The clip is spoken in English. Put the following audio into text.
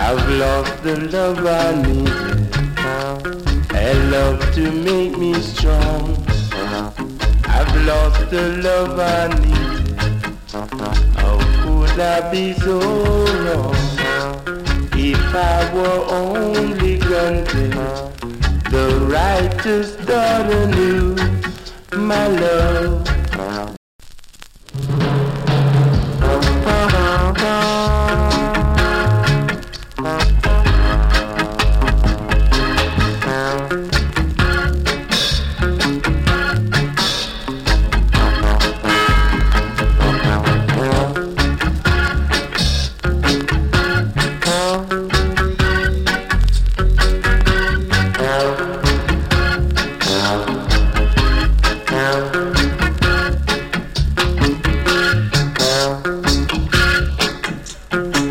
I've lost the love I needed, and love to make me strong. I've lost the love I needed. How could I be so wrong? If I were only granted the right to start anew, my love,